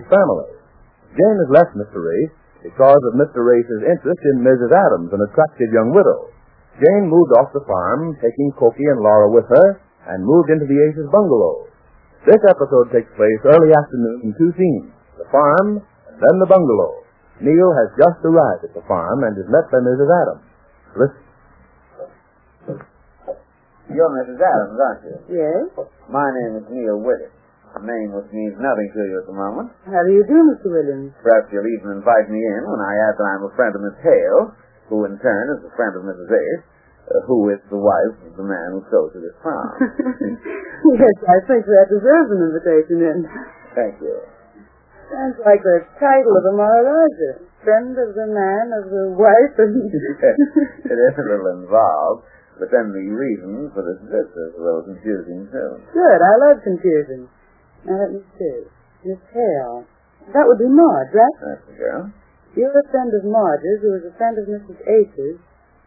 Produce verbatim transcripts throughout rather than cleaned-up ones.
Race family. Jane has left Mister Race because of Mister Race's interest in Missus Adams, an attractive young widow. Jane moved off the farm, taking Cokie and Laura with her, and moved into the Aces bungalow. This episode takes place early afternoon in two scenes, the farm and then the bungalow. Neil has just arrived at the farm and is met by Missus Adams. Listen. You're Missus Adams, aren't you? Yes. My name is Neil Williams. A name which means nothing to you at the moment. How do you do, Mister Williams? Perhaps you'll even invite me in when I add that I'm a friend of Miss Hale, who in turn is a friend of Missus Ace, uh, who is the wife of the man who sold to this farm. Yes, I think that deserves an invitation in. Thank you. Sounds like the title of a Maharaja. Friend of the man of the wife of... It is a little involved, but then the reason for this visit is a little confusing, too. Good, I love confusion. Now, let me see. Miss Hale. That would be Marge, right? That's the girl. You're a friend of Marge's, who is a friend of Missus Ace's.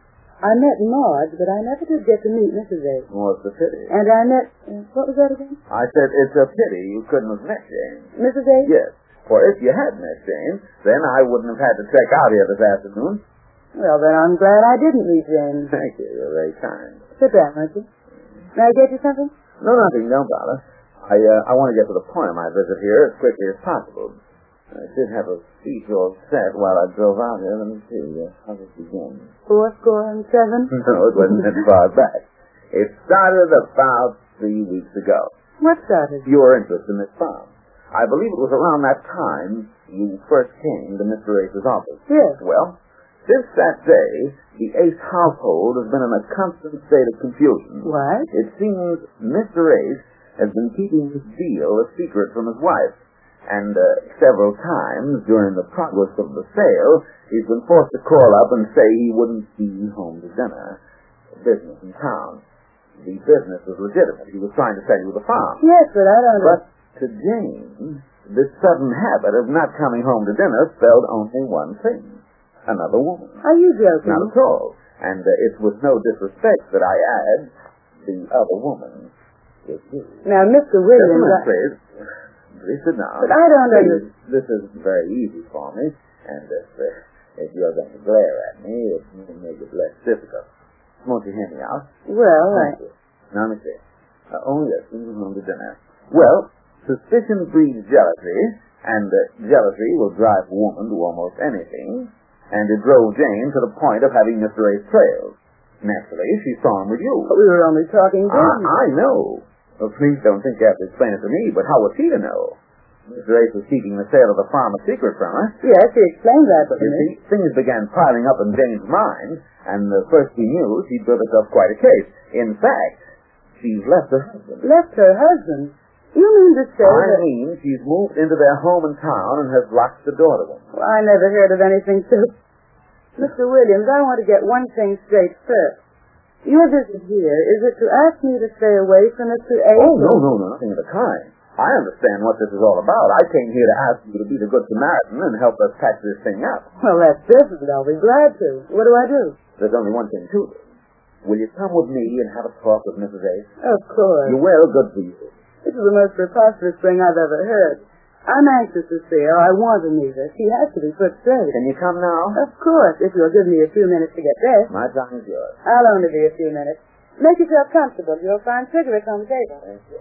I met Marge, but I never did get to meet Missus Ace. What's the pity? And I met... Uh, what was that again? I said it's a pity you couldn't have met Jane. Missus Ace? Yes. For if you had met Jane, then I wouldn't have had to check out here this afternoon. Well, then I'm glad I didn't meet Jane. Thank you. You're very kind. Sit down, won't you? May I get you something? No, nothing. Don't bother. I uh, I want to get to the point of my visit here as quickly as possible. I did have a speech all set while I drove out here. Let me see. Uh, how did it begin? Four score and seven? No, it wasn't that far back. It started about three weeks ago. What started? Your interest in this farm. I believe it was around that time you first came to Mister Ace's office. Yes. Well, since that day, the Ace household has been in a constant state of confusion. What? It seems Mister Ace has been keeping this deal a secret from his wife. And uh, several times during the progress of the sale, he's been forced to call up and say he wouldn't be home to dinner. Business in town. The business was legitimate. He was trying to sell you the farm. Yes, but I don't know. But to Jane, this sudden habit of not coming home to dinner spelled only one thing. Another woman. Are you joking? Not at all. And uh, it's with no disrespect that I add the other woman is you. Now, Mister Williams... Yes, I... please. Please sit down. But I don't Please, understand. This is very easy for me, and if, uh, if you're going to glare at me, it will make it less difficult. Won't you hear me out? Well, Thank I... you. Now, let me see. Uh, oh, yes, we move on to dinner. Well, suspicion breeds jealousy, and uh, jealousy will drive a woman to almost anything, and it drove Jane to the point of having Mister Ace trailed. Naturally, she saw him with you. But we were only talking business. I, I know. Well, please don't think you have to explain it to me, but how was he to know? Mister Ace was keeping the sale of the farm a secret from her. Yes, he explained that to You me. see, things began piling up in Jane's mind, and the first he knew, she'd built herself quite a case. In fact, she's left her husband. Left her husband? You mean to say I that... mean, she's moved into their home in town and has locked the door to them. Well, I never heard of anything so... Mister Williams, I want to get one thing straight first. Your visit here, is it to ask me to stay away from Mister Ace? Oh, no, no, no, nothing of the kind. I understand what this is all about. I came here to ask you to be the Good Samaritan and help us patch this thing up. Well, that's different. I'll be glad to. What do I do? There's only one thing to it. Will you come with me and have a talk with Missus Ace? Of course. You will, good for you. This is the most preposterous thing I've ever heard. I'm anxious to see her. I want to meet her. She has to be put straight. Can you come now? Of course, if you'll give me a few minutes to get dressed. My time is yours. I'll only be a few minutes. Make yourself comfortable. You'll find cigarettes on the table. Thank you.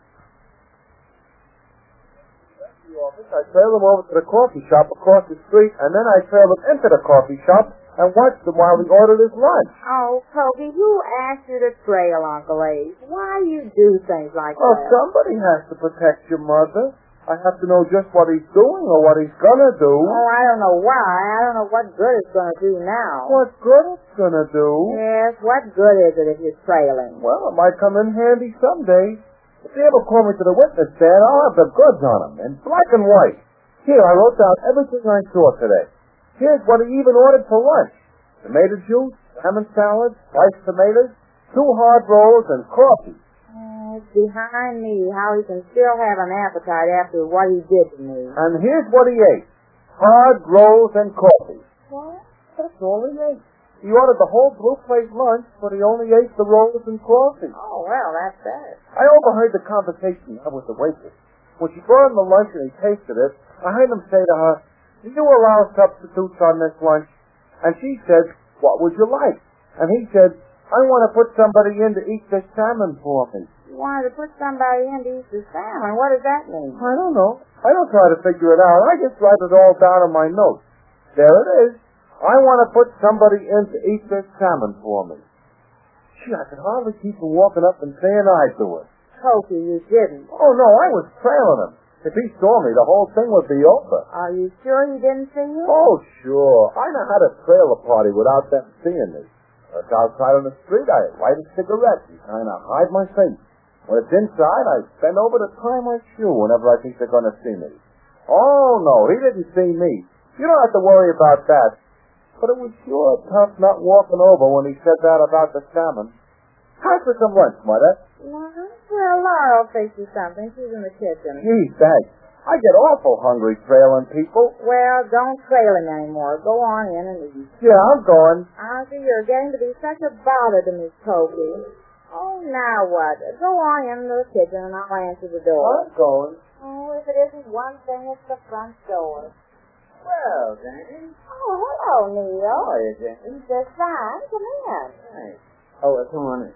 I trail them over to the coffee shop across the street, and then I trail them into the coffee shop and watch them while we order this lunch. Oh, Cokie, who asked you to trail Uncle Ace? Why you do things like Oh, that? somebody has to protect your mother. I have to know just what he's doing or what he's gonna do. Oh, I don't know why. I don't know what good it's going to do now. What good it's gonna do? Yes, what good is it if you're trailing? Well, it might come in handy someday. If they ever call me to the witness stand, I'll have the goods on them, in black and white. Here, I wrote down everything I saw today. Here's what he even ordered for lunch. Tomato juice, salmon salad, sliced tomatoes, two hard rolls, and coffee. Uh, it's behind me how he can still have an appetite after what he did to me. And here's what he ate. Hard rolls and coffee. What? That's all he ate. He ordered the whole blue plate lunch, but he only ate the rolls and coffee. Oh, well, that's better. I overheard the conversation he had with the waitress. When she brought him the lunch and he tasted it, I heard him say to her, do you allow substitutes on this lunch? And she said, what would you like? And he said, I want to put somebody in to eat this salmon for me. You wanted to put somebody in to eat the salmon? What does that mean? I don't know. I don't try to figure it out. I just write it all down in my notes. There it is. I want to put somebody in to eat this salmon for me. Gee, I could hardly keep from walking up and saying I to it. Cokie, you didn't. Oh, no, I was trailing him. If he saw me, the whole thing would be over. Are you sure he didn't see you? Oh, sure. I know how to trail a party without them seeing me. If it's outside on the street, I light a cigarette and kind of hide my face. When it's inside, I bend over to tie my shoe whenever I think they're going to see me. Oh, no, he didn't see me. You don't have to worry about that. But it was sure tough not walking over when he said that about the salmon. How's for some lunch, Mother? Uh-huh. Well, Laura will fix you something. She's in the kitchen. Gee, thanks. I get awful hungry trailing people. Well, don't trail him anymore. Go on in and eat. Yeah, I'm going. Auntie, you're getting to be such a bother to Miss Cokie. Oh, now what? Go on into the kitchen and I'll answer the door. I'm going. Oh, if it isn't one thing, it's the front door. Well, Jane. Oh, hello, Neil. How are you, Jane? Just fine. Come in. Thanks. Oh, uh, come on in.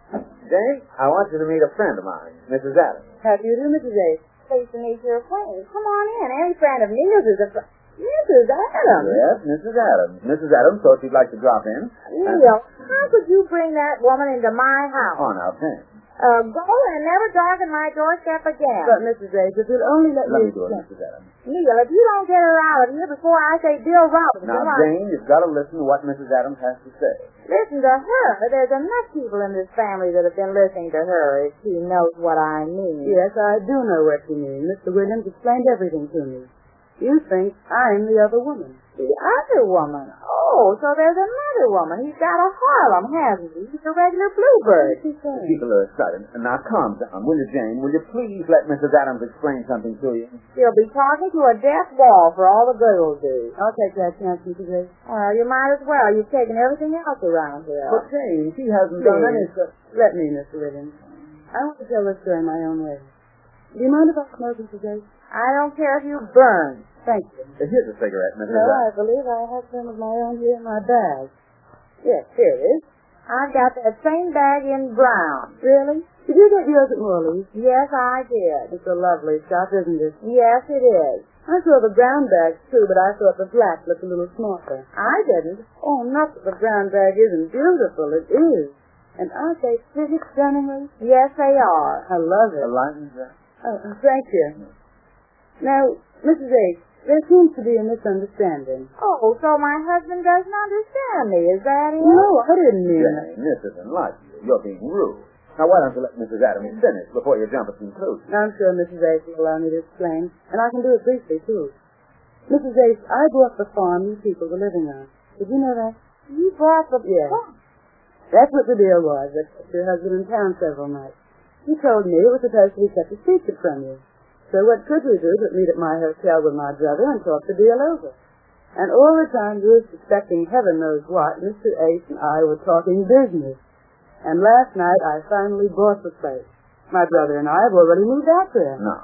Jane, I want you to meet a friend of mine, Missus Adams. How do you do, Missus Ace? Pleased to meet your acquaintance. Come on in. Any friend of Neil's is a friend. Missus Adams. Yes, Missus Adams. Missus Adams thought she'd like to drop in. Neil, how could you bring that woman into my house? Oh, now, Jane. Uh, go and never darken my doorstep again. But, Missus Ace, if you'll only let, Let me... me do it, Missus Adams. Neil, if you don't get her out of here before I say Bill Robinson... Now, I... Jane, you've got to listen to what Missus Adams has to say. Listen to her. There's enough people in this family that have been listening to her if she knows what I mean. Yes, I do know what you mean. Mister Williams explained everything to me. You think I'm the other woman. The other woman? Oh, so there's another woman. He's got a Harlem, hasn't he? He's a regular bluebird. People are excited. Now, calm down, will you, Jane? Will you please let Missus Adams explain something to you? She'll be talking to a deaf wall for all the good will do. I'll take that chance, Missus Ace. Well, you might as well. You've taken everything else around here. But, Jane, she hasn't done Please, anything. let me, Mister Williams. I want to tell this story my own way. Do you mind if I smoke, Missus Ace? I don't care if you burn. Thank you. Here's a cigarette, Missus No, I Adams. believe I have some of my own here in my bag. Yes, here it is. I've got that same bag in brown. Really? Did you get yours at Morley's? Yes, I did. It's a lovely shop, isn't it? Yes, it is. I saw the brown bags, too, but I thought the black looked a little smarter. I didn't. Oh, not that the brown bag isn't beautiful. It is. And aren't they pretty stunningly? Yes, they are. I love A it. license, uh, Oh, thank you. Now, Missus H, there seems to be a misunderstanding. Oh, so my husband doesn't understand me. Is that it? No, I didn't mean that. Jane, this isn't like you. You're being rude. Now, why don't you let Missus Adams finish before you jump at conclusions? I'm sure Missus H will allow me to explain, and I can do it briefly, too. Missus H, I bought the farm you people were living on. Did you know that? You bought the... Yes. That's what the deal was. I kept your husband in town several nights. He told me it was supposed to be kept a secret from you. So what could we do but meet at my hotel with my brother and talk the deal over? And all the time you were suspecting heaven knows what, Mister Ace and I were talking business. And last night I finally bought the place. My brother and I have already moved out there. No.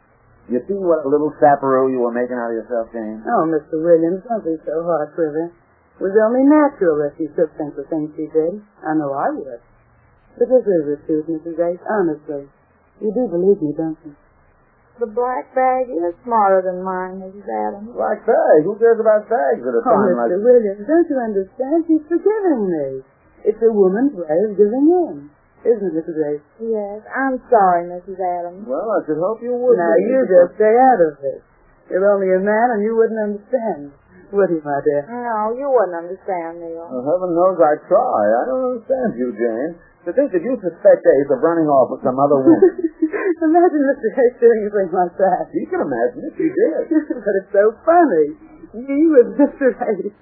You see what a little sapperoo you were making out of yourself, Jane? Oh, Mister Williams, don't be so harsh with her. It was only natural that she should think the things she did. I know I would. But this is the truth, Missus Ace, honestly. You do believe me, don't you? The black bag is smarter than mine, Missus Adams. Black bag? Who cares about bags at a Oh, time like Mister this? Williams, don't you understand? She's forgiving me. It's a woman's way of giving in. Isn't it, Missus Ace? Yes, I'm sorry, Missus Adams. Well, I should hope you would. Now, you just stay out of it. You're only a man and you wouldn't understand. Would you, my dear? No, you wouldn't understand, Neil. Well, heaven knows I try. I don't understand you, Jane. To think that you suspect Ace of running off with some other woman. Imagine Mister Ace doing a thing like that. You can imagine it. She did. But it's so funny. You with Mister Ace.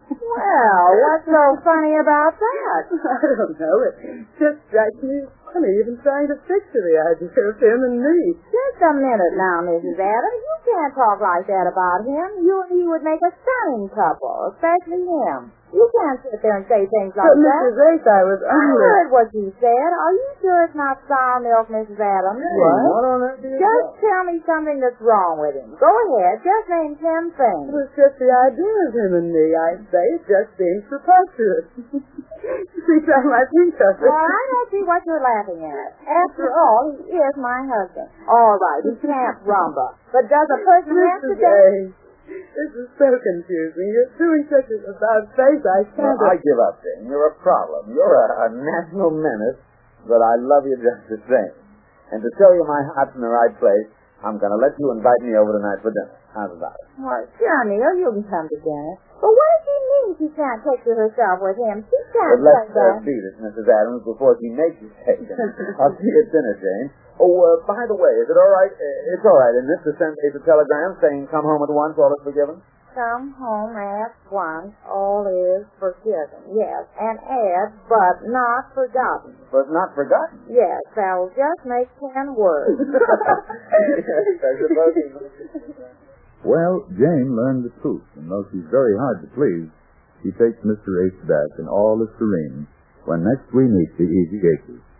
Well, what's so funny about that? I don't know. It just strikes me as funny, even trying to picture the idea of him and me. Just a minute now, Missus Adams. You can't talk like that about him. You and he would make a stunning couple, especially him. You can't sit there and say things like But, that. Missus Race, I was I only... heard what you said. Are you sure it's not sour milk, Missus Adams? What? What on earth do you Just tell me something that's wrong with him. Go ahead. Just name ten It things. was just the idea of him and me, I'd say. It just seems preposterous. See time I think of it. Well, I don't see what you're laughing at. After all, he is my husband. All right, he can't rumba. But does a person have to Missus dance? A, this is so confusing. You're doing such a about face, I can't... Well, I give up, Jane. You're a problem. You're a, a national menace, but I love you just the same. And to show you my heart's in the right place, I'm going to let you invite me over tonight for dinner. How's about it? Well, sure, Neil, you can come to dinner. But what does she mean she can't take to herself with him? She can't But let's say that. uh, beat it, Missus Adams, before she makes you take it. I'll see you at dinner, Jane. Oh, uh, by the way, is it all right? Uh, it's all right, isn't it, to send Abe a telegram saying, come home at once, all is forgiven? Come home at once, all is forgiven. Yes, and add, but not forgotten. But not forgotten. Yes, that'll just make ten words. Yes, I suppose he... Well, Jane learned the truth, and though she's very hard to please, she takes Mister Ace back in all is serene when next we meet the Easy Acres.